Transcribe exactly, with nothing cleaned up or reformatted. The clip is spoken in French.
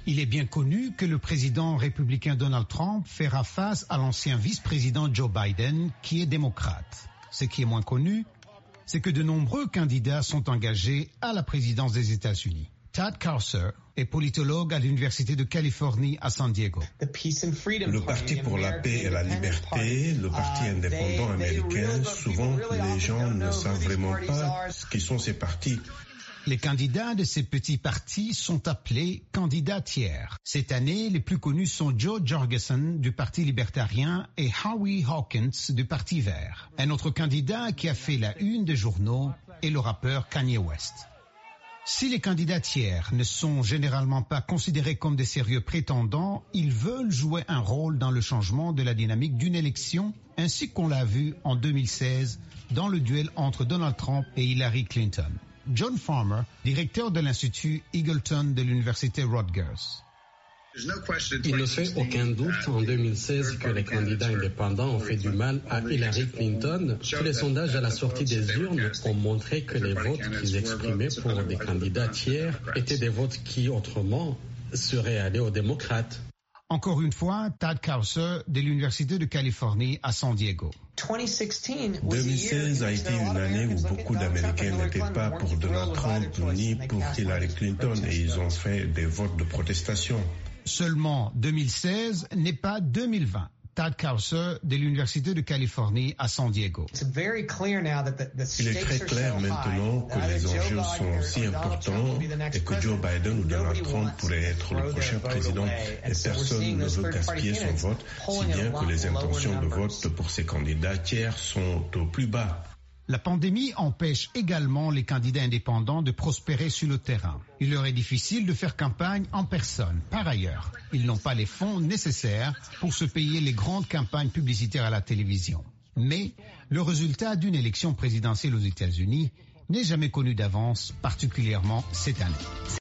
Il est bien connu que le président républicain Donald Trump fera face à l'ancien vice-président Joe Biden, qui est démocrate. Ce qui est moins connu, c'est que de nombreux candidats sont engagés à la présidence des États-Unis. Tad Carcer est politologue à l'Université de Californie à San Diego. Le Parti pour la paix et la liberté, le Parti indépendant américain, souvent les gens ne savent vraiment pas ce qui sont ces partis. Les candidats de ces petits partis sont appelés candidats tiers. Cette année, les plus connus sont Joe Jorgensen du Parti libertarien et Howie Hawkins du Parti vert. Un autre candidat qui a fait la une des journaux est le rappeur Kanye West. Si les candidats tiers ne sont généralement pas considérés comme des sérieux prétendants, ils veulent jouer un rôle dans le changement de la dynamique d'une élection, ainsi qu'on l'a vu en deux mille seize dans le duel entre Donald Trump et Hillary Clinton. John Farmer, directeur de l'Institut Eagleton de l'Université Rutgers. Il ne fait aucun doute en deux mille seize que les candidats indépendants ont fait du mal à Hillary Clinton. Tous les sondages à la sortie des urnes ont montré que les votes qu'ils exprimaient pour des candidats tiers étaient des votes qui, autrement, seraient allés aux démocrates. Encore une fois, Tad Carcer de l'Université de Californie à San Diego. deux mille seize a été une année où beaucoup d'Américains n'étaient pas pour Donald Trump ni pour Hillary Clinton et ils ont fait des votes de protestation. Seulement deux mille seize n'est pas deux mille vingt. Tad Carcer de l'Université de Californie à San Diego. Il est très clair maintenant que les enjeux sont si importants et que Joe Biden ou Donald Trump pourraient être le prochain président et personne ne veut gaspiller son vote, si bien que les intentions de vote pour ces candidats tiers sont au plus bas. La pandémie empêche également les candidats indépendants de prospérer sur le terrain. Il leur est difficile de faire campagne en personne. Par ailleurs, ils n'ont pas les fonds nécessaires pour se payer les grandes campagnes publicitaires à la télévision. Mais le résultat d'une élection présidentielle aux États-Unis n'est jamais connu d'avance, particulièrement cette année.